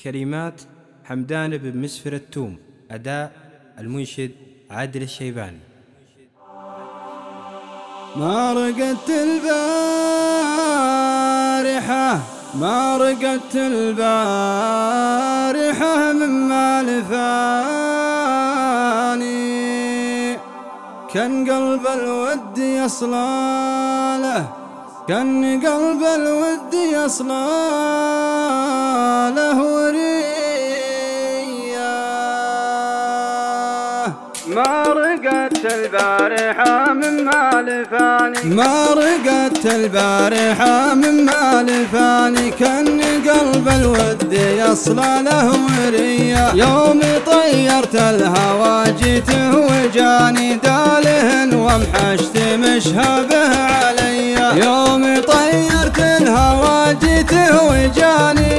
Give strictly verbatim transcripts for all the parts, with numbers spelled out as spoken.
كلمات حمدان بن مسفر التوم، أداء المنشد عادل الشيباني. ما رقدت البارحة ما رقدت البارحة مما لفاني، كان قلب الود يصلى له كان قلب الود يصلى له ورياه. ما رقدت البارحة مما لفاني ما رقدت البارحة مما لفاني، كان قلب الود يصلى له ورياه. يوم طيرت الهوى جيته وجاني داله ومحشت مشهبه علي. يوم طيرت الهوى جيته وجاني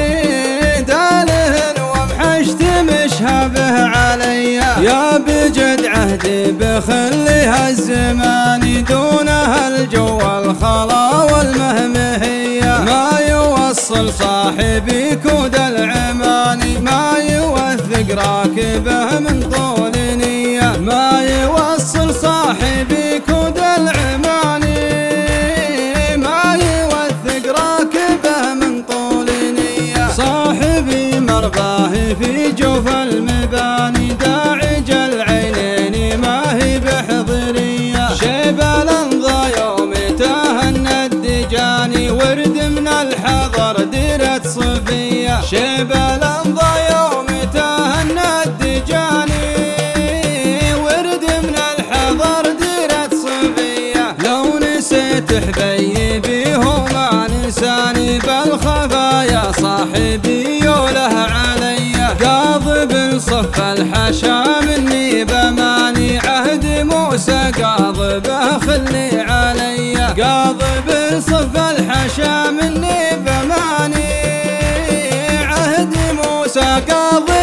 داله ومحشت مشهبه علي. يا بجد عهدي بخليها الزمان دونها الجو الخلا والمهمهية. ما يوصل صاحبي كود العماني ما يوثق راكبه من طول نية. ما يوصل صاحبي كود العماني ما يوثق راكبه من طول نية. صاحبي مرباه في جوف المباني داعج العينين ما هي بحضرية. شيب الانضى يوم تهنى الدجاني ورد من الحضر ديرة صفية. شيب الانضى يوم تهنى الدجاني ورد من الحضر ديرة صفية. لو نسيت حبيبي هو ما نساني بالخفايا صاحبي يوله علي. قاضب صف الحشا مني بماني عهد موسى قاضبه خلي علي. قاضب صف الحشا مني بماني عهد موسى قاضب